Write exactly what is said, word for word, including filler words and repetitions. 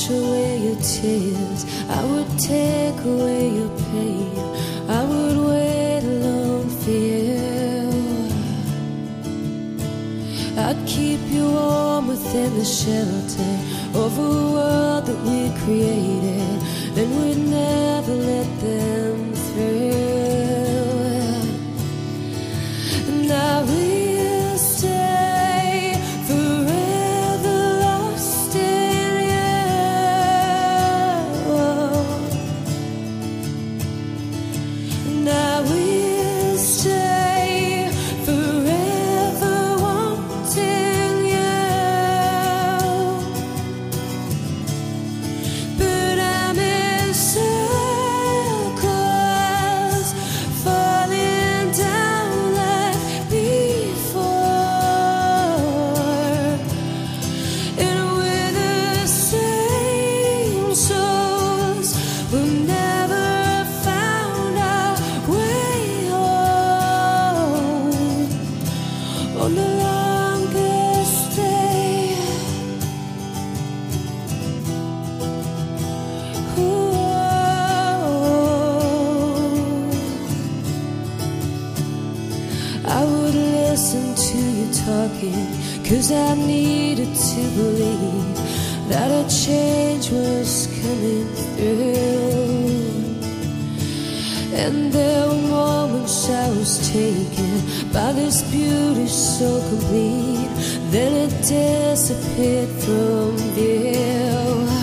wash away your tears, I would take away your pain, I would wait alone for you. I'd keep you warm within the shelter of a world that we created, and we'd never let them through. And I will stay forever lost in you, and I will stay forever wanting you. But I'm in circles, falling down like before, and we're the same souls who never found our way home on the longest day. Ooh. I would listen to you talking, 'cause I needed to believe that a change was coming through. And there were moments I was taken by this beauty so complete, then it disappeared from view.